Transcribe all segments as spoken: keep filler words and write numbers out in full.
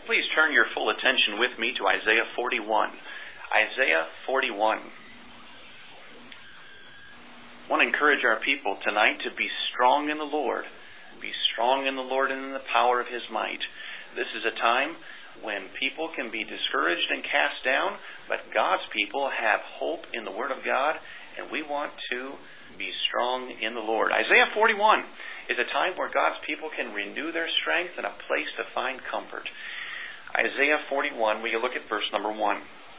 Please turn your full attention with me to Isaiah forty-one. Isaiah forty-one. I want to encourage our people tonight to be strong in the Lord. Be strong in the Lord and in the power of His might. This is a time when people can be discouraged and cast down, but God's people have hope in the Word of God, and we want to be strong in the Lord. Isaiah forty-one is a time where God's people can renew their strength and a place to find comfort. Isaiah forty-one, we look at verse number one.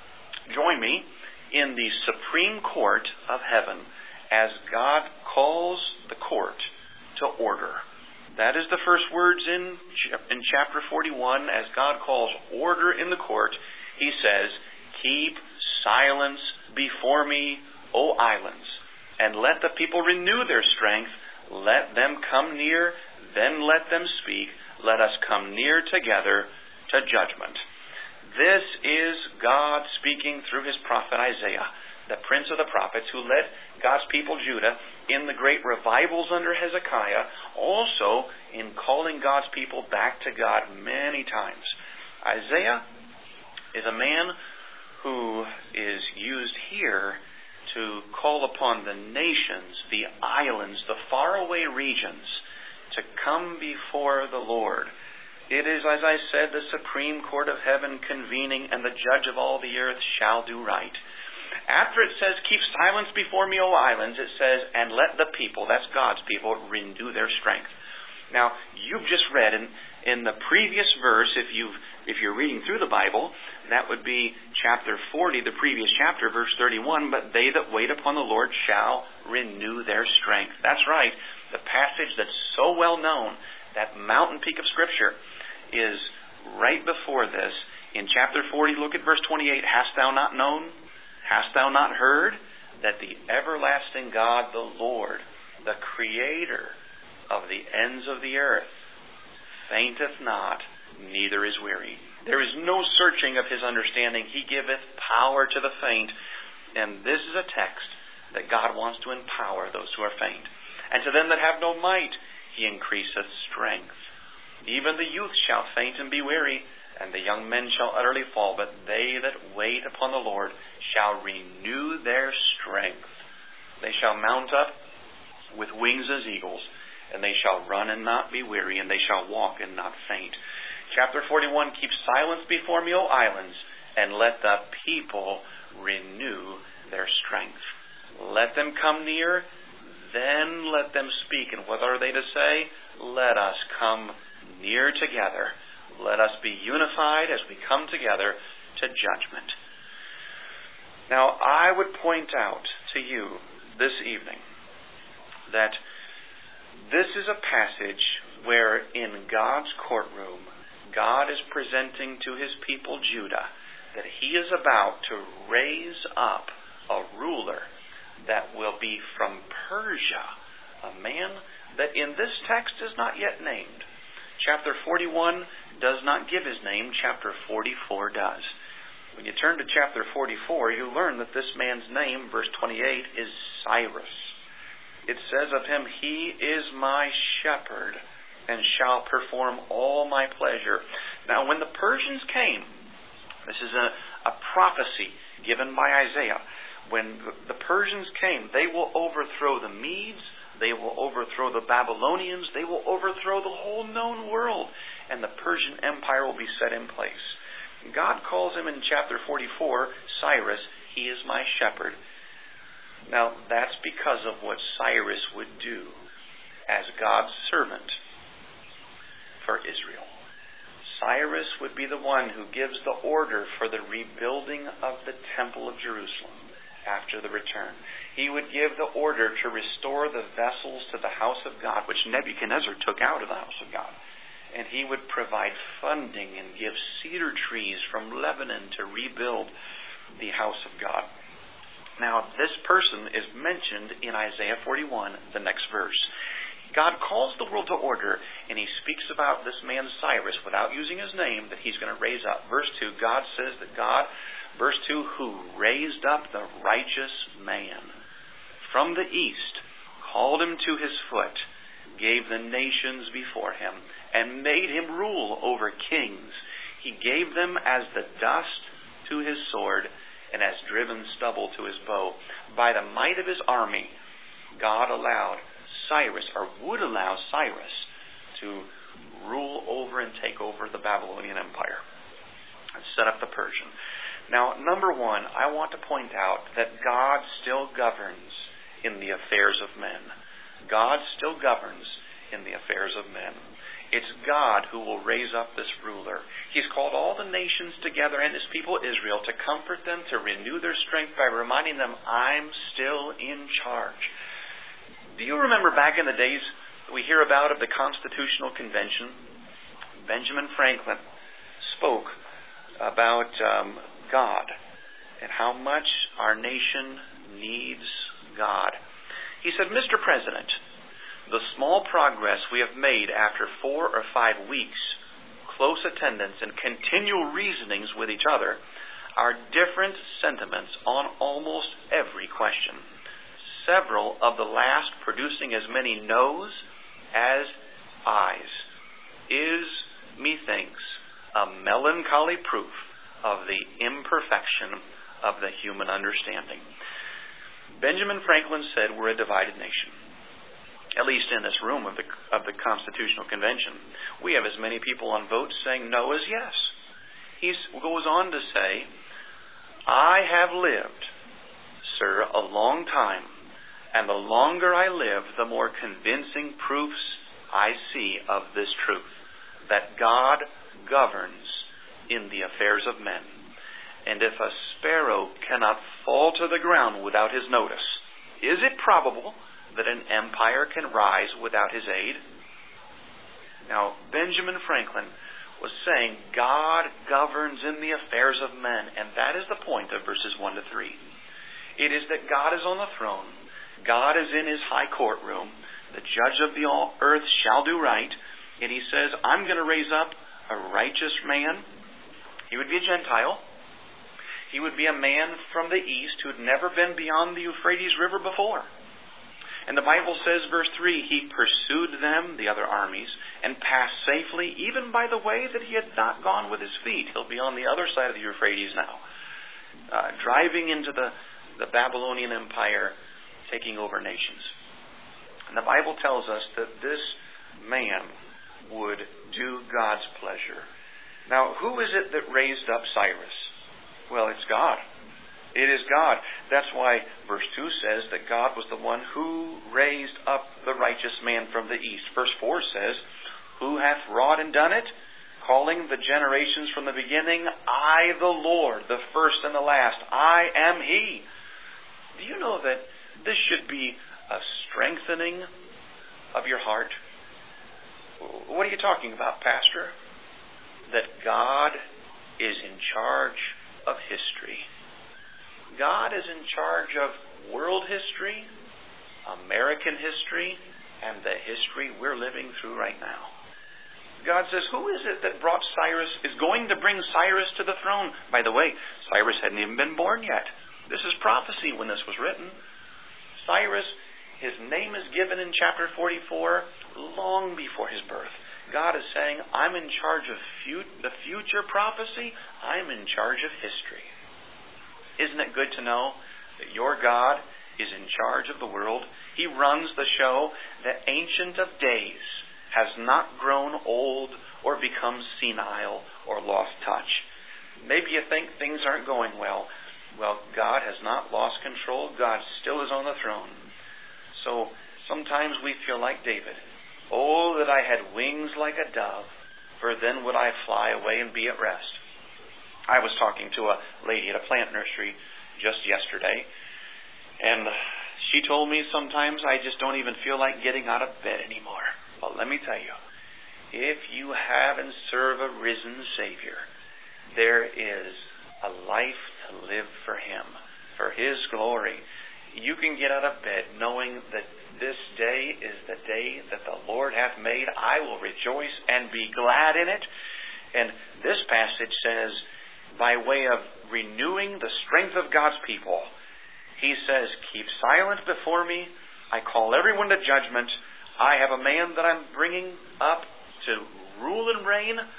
Join me in the supreme court of heaven as God calls the court to order. That is the first words in, in chapter forty-one. As God calls order in the court, He says, "Keep silence before me, O islands, and let the people renew their strength. Let them come near, then let them speak. Let us come near together to judgment." This is God speaking through His prophet Isaiah, the prince of the prophets who led God's people Judah in the great revivals under Hezekiah, also in calling God's people back to God many times. Isaiah is a man who is used here to call upon the nations, the islands, the faraway regions to come before the Lord. It is, as I said, the supreme court of heaven convening, and the judge of all the earth shall do right. After it says, "Keep silence before me, O islands," it says, "And let the people," that's God's people, "renew their strength." Now, you've just read in, in the previous verse, if you've if you're reading through the Bible, that would be chapter forty, the previous chapter, verse thirty-one, "But they that wait upon the Lord shall renew their strength." That's right. The passage that's so well known, that mountain peak of Scripture, is right before this. In chapter forty, look at verse twenty-eight. "Hast thou not known? Hast thou not heard? That the everlasting God, the Lord, the Creator of the ends of the earth, fainteth not, neither is weary. There is no searching of His understanding. He giveth power to the faint." And this is a text that God wants to empower those who are faint. "And to them that have no might, He increaseth strength. Even the youth shall faint and be weary, and the young men shall utterly fall. But they that wait upon the Lord shall renew their strength. They shall mount up with wings as eagles, and they shall run and not be weary, and they shall walk and not faint." Chapter forty-one, "Keep silence before me, O islands, and let the people renew their strength. Let them come near, then let them speak." And what are they to say? "Let us come near together. Let us be unified as we come together to judgment." Now, I would point out to you this evening that this is a passage where in God's courtroom, God is presenting to His people Judah that He is about to raise up a ruler that will be from Persia, a man that in this text is not yet named. Chapter forty-one does not give his name. Chapter forty-four does. When you turn to chapter forty-four, you learn that this man's name, verse twenty-eight, is Cyrus. It says of him, "He is my shepherd, and shall perform all my pleasure." Now, when the Persians came, this is a, a prophecy given by Isaiah. When the Persians came, they will overthrow the Medes, they will overthrow the Babylonians, they will overthrow the whole known world, and the Persian Empire will be set in place. God calls him in chapter forty-four, Cyrus, "He is my shepherd." Now, that's because of what Cyrus would do as God's servant for Israel. Cyrus would be the one who gives the order for the rebuilding of the Temple of Jerusalem after the return. He would give the order to restore the vessels to the house of God, which Nebuchadnezzar took out of the house of God. And he would provide funding and give cedar trees from Lebanon to rebuild the house of God. Now, this person is mentioned in Isaiah forty-one, the next verse. God calls the world to order, and He speaks about this man Cyrus without using his name that He's going to raise up. Verse two, God says that God, verse two, "who raised up the righteous man from the east, called him to His foot, gave the nations before him, and made him rule over kings. He gave them as the dust to his sword, and as driven stubble to his bow. By the might of his army, God allowed Cyrus, or would allow Cyrus, to rule over and take over the Babylonian Empire and set up the Persian. Now, number one, I want to point out that God still governs in the affairs of men. God still governs in the affairs of men. It's God who will raise up this ruler. He's called all the nations together and his people Israel to comfort them, to renew their strength by reminding them, I'm still in charge. Do you remember back in the days we hear about of the Constitutional Convention? Benjamin Franklin spoke about um, God and how much our nation needs God. He said, Mister President, the small progress we have made after four or five weeks, close attendance and continual reasonings with each other, are different sentiments on almost every question. Several of the last producing as many no's as ayes, is, methinks, a melancholy proof of the imperfection of the human understanding. Benjamin Franklin said we're a divided nation. At least in this room of the of the Constitutional Convention, we have as many people on votes saying no as yes. He goes on to say, I have lived, sir, a long time, and the longer I live, the more convincing proofs I see of this truth, that God governs in the affairs of men. And if a sparrow cannot fall to the ground without his notice, is it probable that an empire can rise without his aid? Now, Benjamin Franklin was saying God governs in the affairs of men, and that is the point of verses one to three. It is that God is on the throne, God is in his high courtroom, the judge of the all earth shall do right, and he says, I'm going to raise up a righteous man. He would be a Gentile. He would be a man from the east who had never been beyond the Euphrates River before. And the Bible says, verse three, he pursued them, the other armies, and passed safely, even by the way that he had not gone with his feet. He'll be on the other side of the Euphrates now, uh, driving into the, the Babylonian Empire, taking over nations. And the Bible tells us that this man would do God's pleasure. Now, who is it that raised up Cyrus? Well, it's God. It is God. That's why verse two says that God was the one who raised up the righteous man from the east. Verse four says, who hath wrought and done it? Calling the generations from the beginning, I the Lord, the first and the last. I am He. Do you know that this should be a strengthening of your heart? What are you talking about, Pastor? That God is in charge of history. God is in charge of world history, American history, and the history we're living through right now. God says, who is it that brought Cyrus, is going to bring Cyrus to the throne? By the way, Cyrus hadn't even been born yet. This is prophecy when this was written. Cyrus, his name is given in chapter forty-four long before his birth. God is saying, I'm in charge of fut- the future prophecy. I'm in charge of history. Isn't it good to know that your God is in charge of the world? He runs the show. The Ancient of Days has not grown old or become senile or lost touch. Maybe you think things aren't going well. Well, God has not lost control. God still is on the throne. So sometimes we feel like David. Oh, that I had wings like a dove, for then would I fly away and be at rest. I was talking to a lady at a plant nursery just yesterday, and she told me sometimes I just don't even feel like getting out of bed anymore. Well, let me tell you, if you have and serve a risen Savior, there is a life to live for Him, for His glory. You can get out of bed knowing that this day is the day that the Lord hath made. I will rejoice and be glad in it. And this passage says, by way of renewing the strength of God's people, He says, keep silent before me. I call everyone to judgment. I have a man that I'm bringing up to rule and reign, a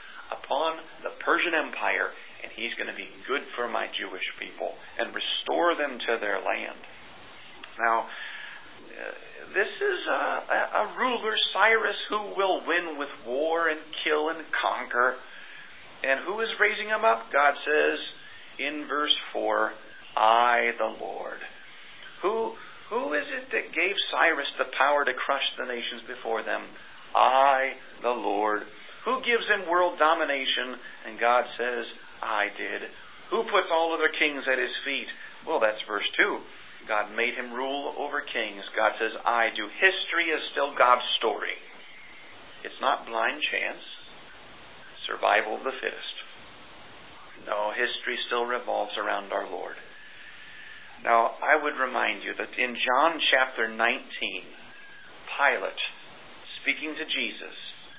upon the Persian Empire, and he's going to be good for my Jewish people and restore them to their land. Now, uh, this is a, a, a ruler, Cyrus, who will win with war and kill and conquer. And who is raising him up? God says in verse four, I, the Lord. Who, who is it that gave Cyrus the power to crush the nations before them? I, the Lord. Who gives him world domination? And God says, I did. Who puts all other kings at his feet? Well, that's verse two. God made him rule over kings. God says, I do. History is still God's story. It's not blind chance. Survival of the fittest. No, history still revolves around our Lord. Now, I would remind you that in John chapter nineteen, Pilate, speaking to Jesus,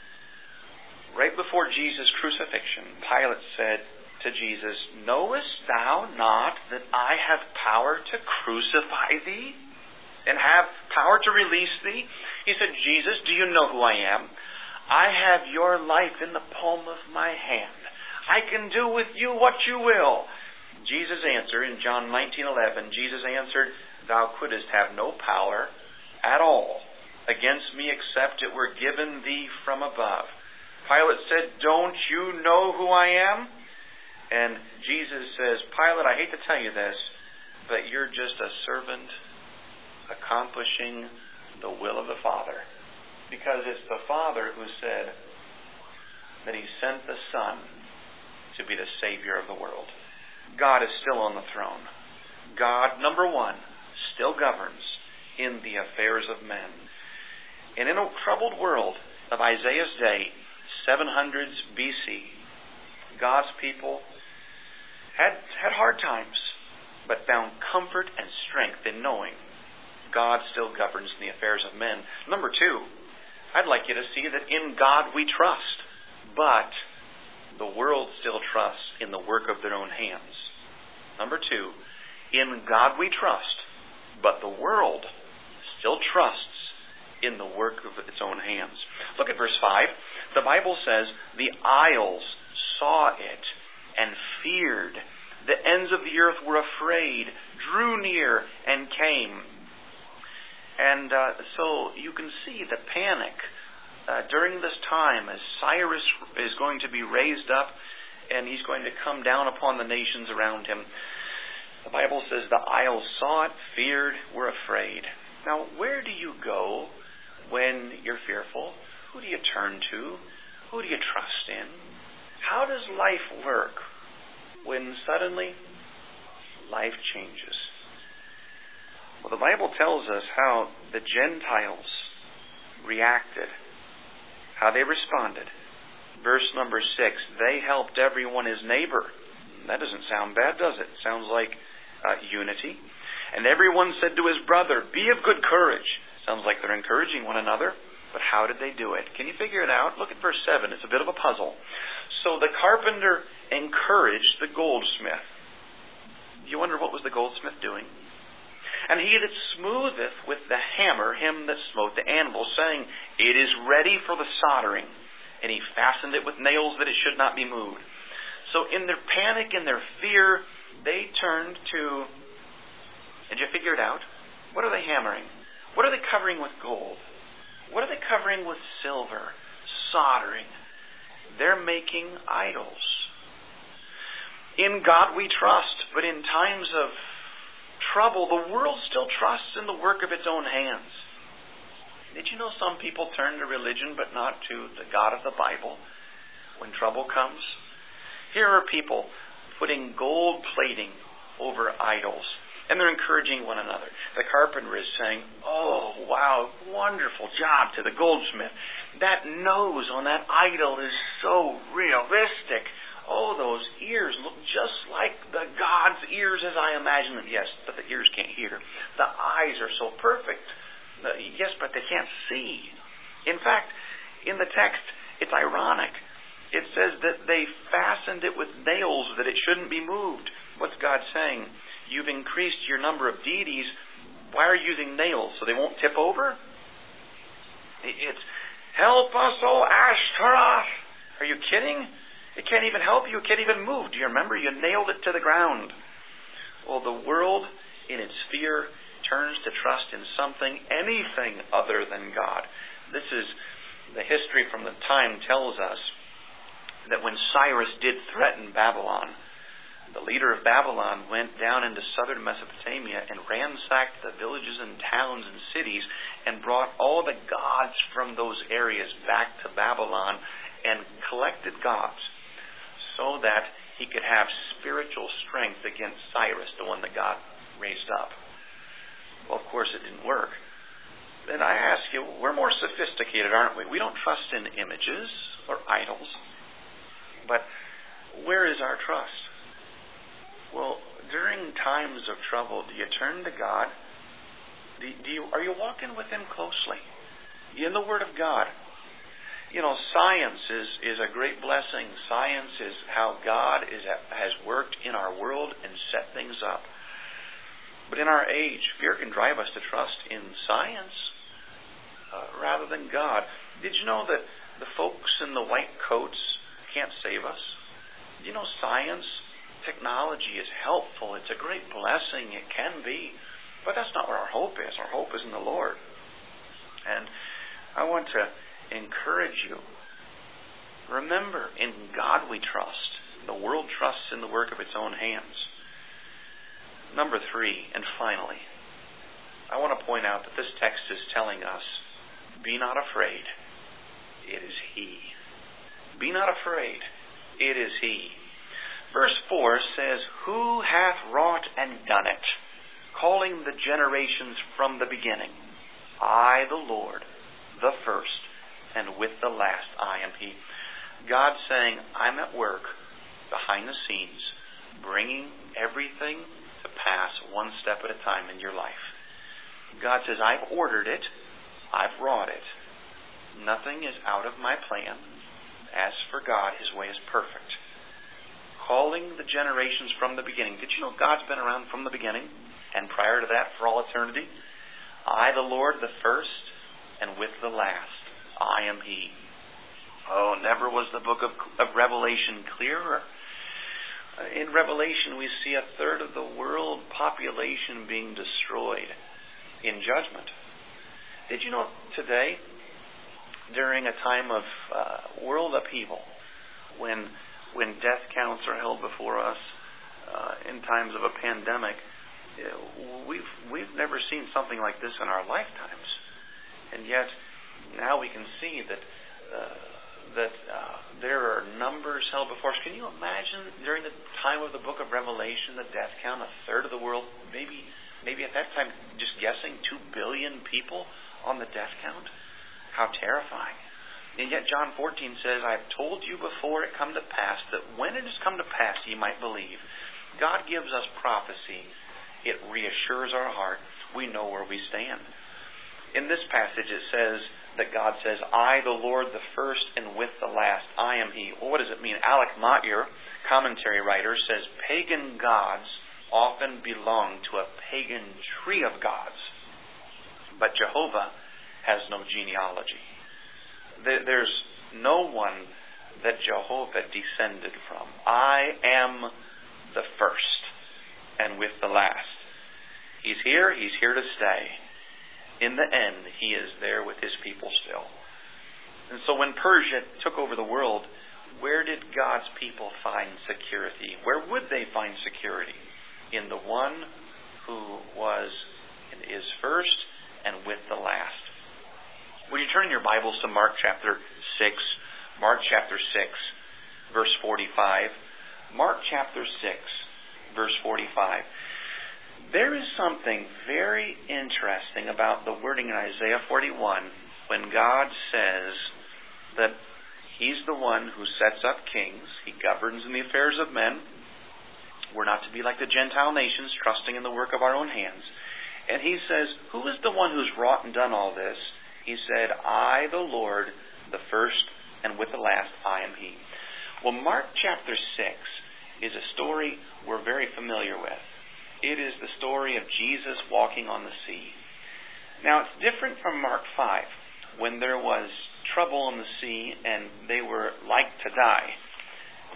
right before Jesus' crucifixion, Pilate said to Jesus, knowest thou not that I have power to crucify thee and have power to release thee? He said, Jesus, do you know who I am? I have your life in the palm of my hand. I can do with you what you will. Jesus answered in John nineteen eleven, Jesus answered, thou couldst have no power at all against me except it were given thee from above. Pilate said, don't you know who I am? And Jesus says, Pilate, I hate to tell you this, but you're just a servant accomplishing the will of the Father. Because it's the Father who said that He sent the Son to be the Savior of the world. God is still on the throne. God, number one, still governs in the affairs of men. And in a troubled world of Isaiah's day, seven hundreds B C, God's people had had hard times, but found comfort and strength in knowing God still governs in the affairs of men. Number two, I'd like you to see that in God we trust, but the world still trusts in the work of their own hands. Number two, in God we trust, but the world still trusts in the work of its own hands. Look at verse five. The Bible says, the isles saw it and feared. The ends of the earth were afraid, drew near, and came. And uh, so you can see the panic uh, during this time as Cyrus is going to be raised up and he's going to come down upon the nations around him. The Bible says the isles saw it, feared, were afraid. Now, where do you go when you're fearful? Who do you turn to? Who do you trust in? How does life work when suddenly life changes? Well, the Bible tells us how the Gentiles reacted, how they responded. Verse number six, they helped everyone his neighbor. That doesn't sound bad, does it? Sounds like uh, unity. And everyone said to his brother, be of good courage. Sounds like they're encouraging one another. But how did they do it? Can you figure it out? Look at verse seven. It's a bit of a puzzle. So the carpenter encouraged the goldsmith. You wonder what was the goldsmith doing? And he that smootheth with the hammer him that smote the anvil, saying, it is ready for the soldering. And he fastened it with nails that it should not be moved. So in their panic and their fear, they turned to, did you figure it out? What are they hammering? What are they covering with gold? What are they covering with silver? Soldering. They're making idols. In God we trust, but in times of trouble, the world still trusts in the work of its own hands. Did you know some people turn to religion but not to the God of the Bible when trouble comes? Here are people putting gold plating over idols. And they're encouraging one another. The carpenter is saying, oh, wow, wonderful job to the goldsmith. That nose on that idol is so realistic. Oh, those ears look just like the God's ears as I imagine them. Yes, but the ears can't hear. The eyes are so perfect. The, yes, but they can't see. In fact, in the text, it's ironic. It says that they fastened it with nails that it shouldn't be moved. What's God saying? You've increased your number of deities. Why are you using nails? So they won't tip over? It's, help us, O Ashtaroth. Are you kidding? It can't even help you. It can't even move. Do you remember? You nailed it to the ground. Well, the world in its fear turns to trust in something, anything other than God. This is the history from the time tells us that when Cyrus did threaten Babylon, the leader of Babylon went down into southern Mesopotamia and ransacked the villages and towns and cities and brought all the gods from those areas back to Babylon and collected gods so that he could have spiritual strength against Cyrus, the one that God raised up. Well, of course, it didn't work. Then I ask you, we're more sophisticated, aren't we? We don't trust in images or idols. But where is our trust? Well, during times of trouble, do you turn to God? Do, do you, are you walking with Him closely? You in the Word of God? You know, science is, is a great blessing. Science is how God is has worked in our world and set things up. But in our age, fear can drive us to trust in science uh, rather than God. Did you know that the folks in the white coats can't save us? You know, science, technology is helpful. It's a great blessing. It can be. But that's not where our hope is. Our hope is in the Lord. And I want to encourage you. Remember, in God we trust. The world trusts in the work of its own hands. Number three, and finally, I want to point out that this text is telling us, be not afraid. It is He. Be not afraid. It is He. Verse four says, who hath wrought and done it, calling the generations from the beginning? I, the Lord, the first, and with the last I am He. God saying, I'm at work behind the scenes, bringing everything to pass one step at a time in your life. God says, I've ordered it. I've wrought it. Nothing is out of my plan. As for God, His way is perfect. Calling the generations from the beginning. Did you know God's been around from the beginning? And prior to that, for all eternity? I, the Lord, the first, and with the last, I am He. Oh, never was the book of, of Revelation clearer. In Revelation, we see a third of the world population being destroyed in judgment. Did you know today, during a time of uh, world upheaval, when when death counts are held before us, uh, in times of a pandemic, we've we've never seen something like this in our lifetimes, and yet now we can see that. Uh, that uh, there are numbers held before us. Can you imagine during the time of the book of Revelation, the death count, a third of the world, maybe maybe at that time, just guessing, two billion people on the death count? How terrifying. And yet John fourteen says, I've told you before it come to pass, that when it has come to pass, ye might believe. God gives us prophecy. It reassures our heart. We know where we stand. In this passage it says, that God says, I, the Lord, the first, and with the last, I am He. Well, what does it mean? Alec Motyer, commentary writer, says, pagan gods often belong to a pagan tree of gods. But Jehovah has no genealogy. There's no one that Jehovah descended from. I am the first, and with the last. He's here. He's here to stay. In the end, He is there with His people still. And so when Persia took over the world, where did God's people find security? Where would they find security? In the one who was and is first and with the last. Would you turn your Bibles to Mark chapter six? Mark chapter six, verse forty-five. Mark chapter six, verse forty-five. There is something very interesting about the wording in Isaiah forty-one when God says that He's the one who sets up kings. He governs in the affairs of men. We're not to be like the Gentile nations, trusting in the work of our own hands. And He says, who is the one who's wrought and done all this? He said, I, the Lord, the first, and with the last, I am He. Well, Mark chapter six is a story we're very familiar with. It is the story of Jesus walking on the sea. Now, it's different from Mark five, when there was trouble in the sea and they were like to die.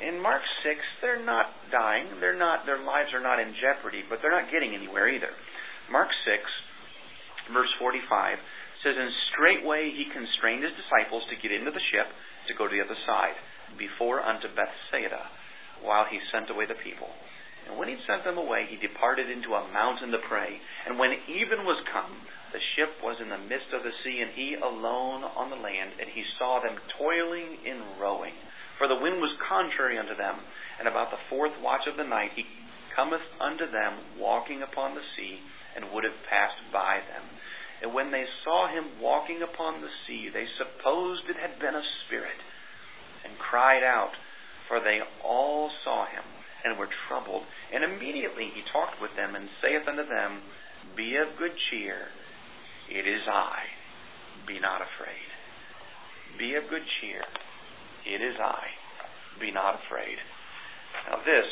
in Mark six, they're not dying. They're not. Their lives are not in jeopardy, but they're not getting anywhere either. Mark six, verse forty-five, says, "And straightway he constrained his disciples to get into the ship to go to the other side, before unto Bethsaida, while he sent away the people. And when he sent them away, he departed into a mountain to pray. And when even was come, the ship was in the midst of the sea, and he alone on the land. And he saw them toiling in rowing, for the wind was contrary unto them. And about the fourth watch of the night he cometh unto them, walking upon the sea, and would have passed by them. And when they saw him walking upon the sea, they supposed it had been a spirit, and cried out, for they all saw him, and were troubled. And immediately he talked with them, and saith unto them, Be of good cheer, it is I, be not afraid. Be of good cheer, it is I, be not afraid." Now this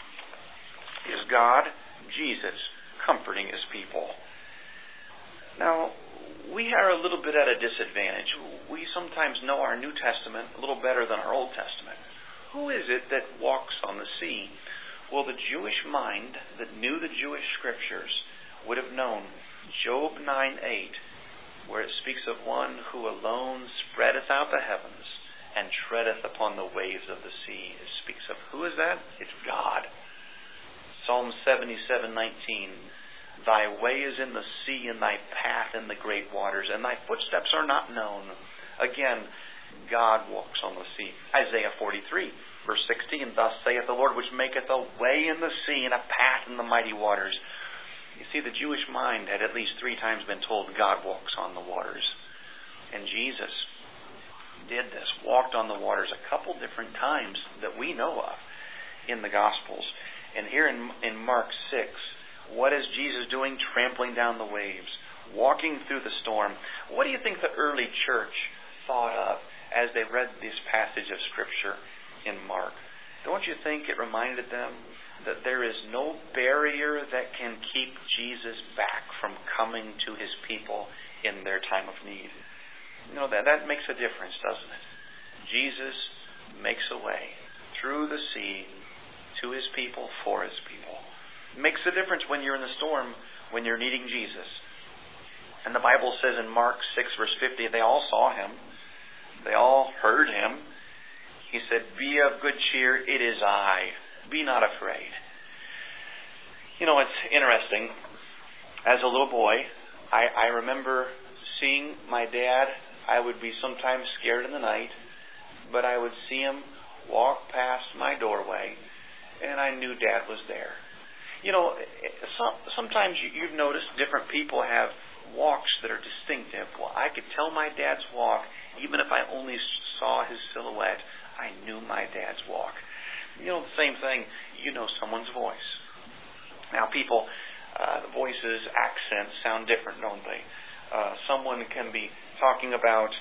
is God, Jesus, comforting his people. Now, we are a little bit at a disadvantage. We sometimes know our New Testament a little better than our Old Testament. Who is it that walks on the sea? Well, the Jewish mind that knew the Jewish scriptures would have known Job nine eight, where it speaks of one who alone spreadeth out the heavens and treadeth upon the waves of the sea. It speaks of, who is that? It's God. Psalm seventy-seven nineteen, "Thy way is in the sea, and thy path in the great waters, and thy footsteps are not known." Again, God walks on the sea. Isaiah forty-three, verse sixteen, "Thus saith the Lord, which maketh a way in the sea, and a path in the mighty waters." You see, the Jewish mind had at least three times been told God walks on the waters. And Jesus did this, walked on the waters a couple different times that we know of in the Gospels. And here in, in Mark six, what is Jesus doing? Trampling down the waves, walking through the storm. What do you think the early church thought of as they read this passage of Scripture in Mark? Don't you think it reminded them that there is no barrier that can keep Jesus back from coming to his people in their time of need? You know, that, that makes a difference, doesn't it? Jesus makes a way through the sea to his people, for his people. It makes a difference when you're in the storm, when you're needing Jesus. And the Bible says in Mark six, verse fifty, they all saw him. They all heard him. He said, "Be of good cheer, it is I. Be not afraid." You know, it's interesting. As a little boy, I, I remember seeing my dad. I would be sometimes scared in the night, but I would see him walk past my doorway, and I knew Dad was there. You know, some, sometimes you've noticed different people have walks that are distinctive. Well, I could tell my dad's walk, even if I only saw his silhouette. I knew my dad's walk. You know, the same thing, you know someone's voice. Now, people, uh, the voices, accents sound different, don't they? Uh, someone can be talking about,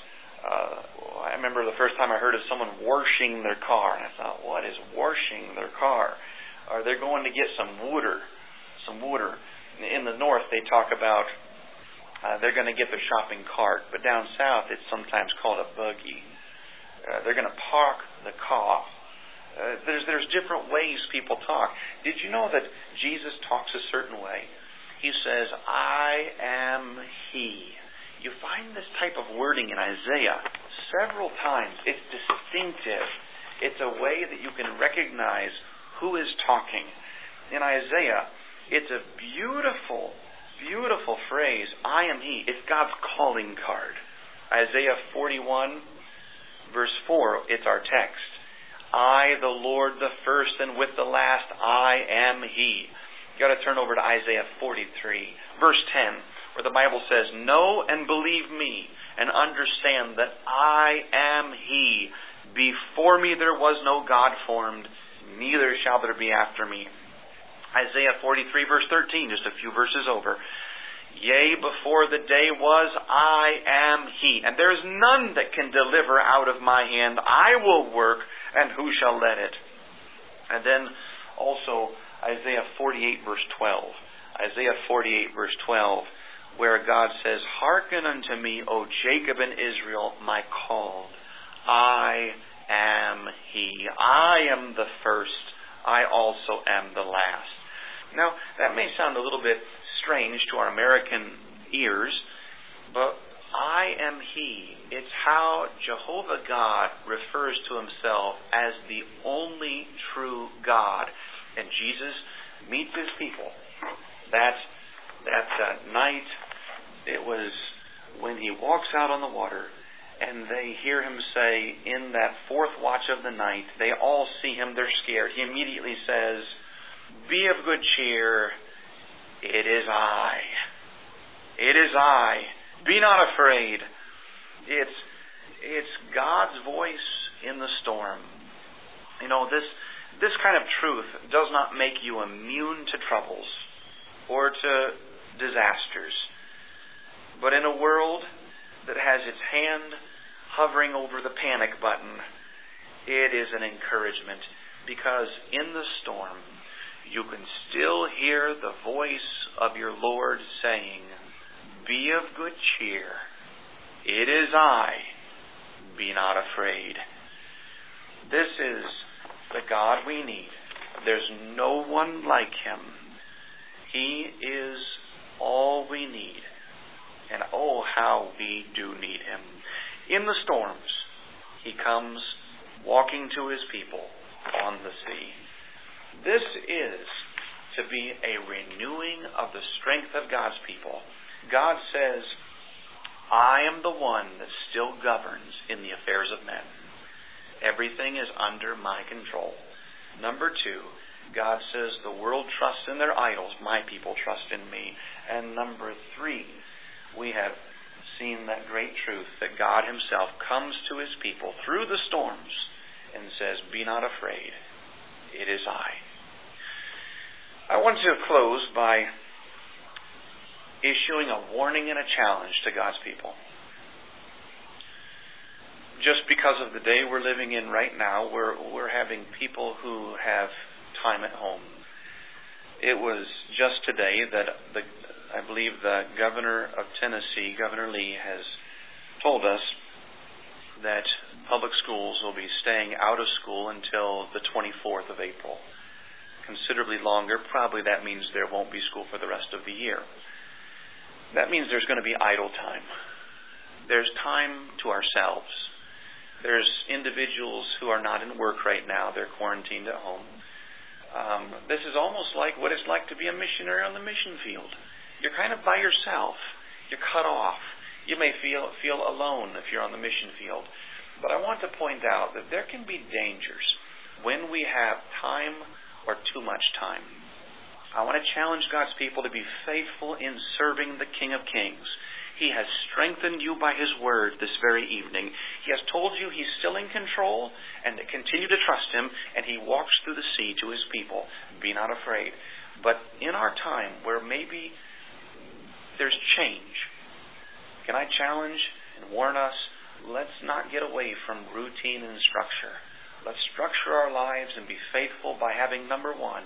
uh, I remember the first time I heard of someone washing their car, and I thought, what is washing their car? Or they're going to get some water, some water. In the north, they talk about uh, they're going to get their shopping cart, but down south, it's sometimes called a buggy. Uh, they're going to park the car. Uh, there's there's different ways people talk. Did you know that Jesus talks a certain way? He says, "I am He." You find this type of wording in Isaiah several times. It's distinctive. It's a way that you can recognize who is talking. In Isaiah, it's a beautiful, beautiful phrase, "I am He." It's God's calling card. Isaiah forty-one, verse four, it's our text. "I, the Lord, the first and with the last, I am He." You've got to turn over to Isaiah forty-three, verse ten, where the Bible says, "Know and believe me, and understand that I am He. Before me there was no God formed, neither shall there be after me." Isaiah forty-three, verse thirteen, just a few verses over. "Yea, before the day was, I am He, and there is none that can deliver out of my hand. I will work, and who shall let it?" And then also Isaiah forty-eight, verse twelve. Isaiah forty-eight, verse twelve, where God says, "Hearken unto me, O Jacob and Israel, my called. I am He. I am the first. I also am the last. Now, that may sound a little bit strange to our American ears, but I am He. It's how Jehovah God refers to Himself as the only true God. And Jesus meets His people. That, that uh, night, it was when He walks out on the water, and they hear Him say, in that fourth watch of the night, they all see Him, they're scared. He immediately says, be of good cheer, it is I. It is I. Be not afraid. It's, it's God's voice in the storm. You know, this, this kind of truth does not make you immune to troubles or to disasters. But in a world that has its hand hovering over the panic button, it is an encouragement, because in the storm you can still hear the voice of your Lord saying, be of good cheer. It is I. Be not afraid. This is the God we need. There's no one like Him. He is all we need. And oh, how we do need Him. In the storms, He comes walking to His people on the sea. This is to be a renewing of the strength of God's people. God says, I am the one that still governs in the affairs of men. Everything is under my control. Number two, God says the world trusts in their idols. My people trust in me. And number three, we have seen that great truth that God Himself comes to His people through the storms and says, be not afraid. It is I. I want to close by issuing a warning and a challenge to God's people. Just because of the day we're living in right now, we're we're having people who have time at home. It was just today that the I believe the governor of Tennessee, Governor Lee, has told us that public schools will be staying out of school until the twenty-fourth of April. Considerably longer. Probably that means there won't be school for the rest of the year. That means there's going to be idle time. There's time to ourselves. There's individuals who are not in work right now. They're quarantined at home. Um, this is almost like what it's like to be a missionary on the mission field. You're kind of by yourself. You're cut off. You may feel feel alone if you're on the mission field. But I want to point out that there can be dangers when we have time or too much time. I want to challenge God's people to be faithful in serving the King of Kings. He has strengthened you by His word this very evening. He has told you He's still in control and to continue to trust Him, and He walks through the sea to His people. Be not afraid. But in our time where maybe there's change, can I challenge and warn us, let's not get away from routine and structure. Let's structure our lives and be faithful by having, number one,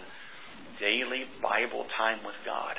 daily Bible time with God.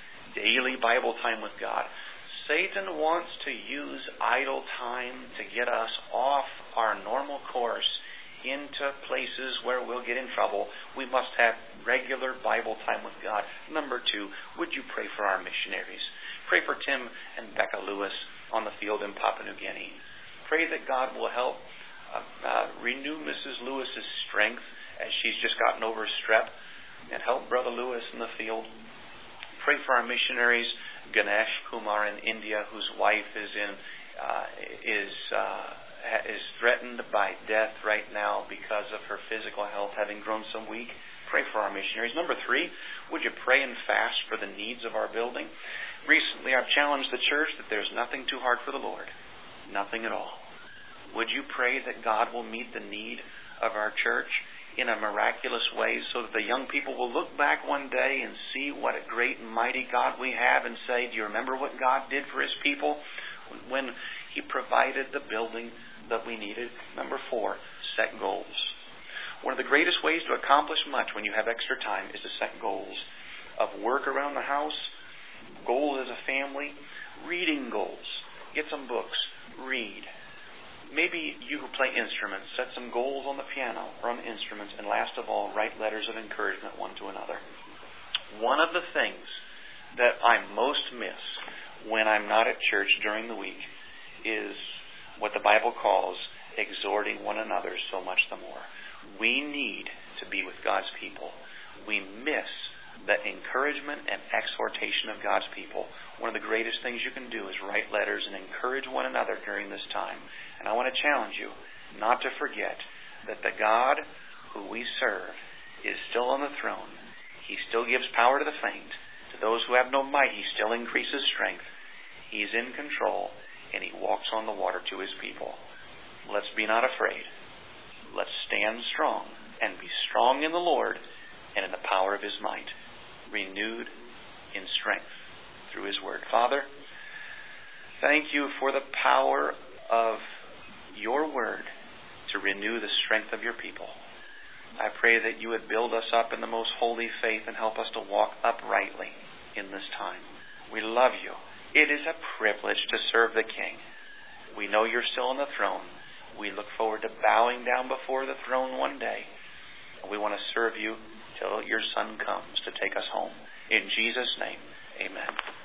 Daily Bible time with God. Satan wants to use idle time to get us off our normal course into places where we'll get in trouble. We must have regular Bible time with God. Number two, would you pray for our missionaries? Pray for Tim and Becca Lewis on the field in Papua New Guinea. Pray that God will help uh, uh, renew Missus Lewis's strength as she's just gotten over strep, and help Brother Lewis in the field. Pray for our missionaries, Ganesh Kumar in India, whose wife is in uh, is uh, is threatened by death right now because of her physical health having grown so weak. Pray for our missionaries. Number three, would you pray and fast for the needs of our building? Recently, I've challenged the church that there's nothing too hard for the Lord. Nothing at all. Would you pray that God will meet the need of our church in a miraculous way so that the young people will look back one day and see what a great and mighty God we have and say, do you remember what God did for His people when He provided the building that we needed? Number four, set goals. One of the greatest ways to accomplish much when you have extra time is to set goals of work around the house, goals as a family, reading goals. Get some books. Read. maybe you who play instruments, set some goals on the piano or on instruments, and last of all, write letters of encouragement one to another. One of the things that I most miss when I'm not at church during the week is what the Bible calls exhorting one another so much the more. We need to be with God's people. We miss the encouragement and exhortation of God's people. One of the greatest things you can do is write letters and encourage one another during this time. And I want to challenge you not to forget that the God who we serve is still on the throne. He still gives power to the faint. To those who have no might, He still increases strength. He's in control, and He walks on the water to His people. Let's be not afraid. Let's stand strong and be strong in the Lord and in the power of His might, renewed in strength through His word. Father, thank You for the power of Your word to renew the strength of Your people. I pray that You would build us up in the most holy faith and help us to walk uprightly in this time. We love You. It is a privilege to serve the King. We know You're still on the throne. We look forward to bowing down before the throne one day. We want to serve You till Your Son comes to take us home. In Jesus' name, amen.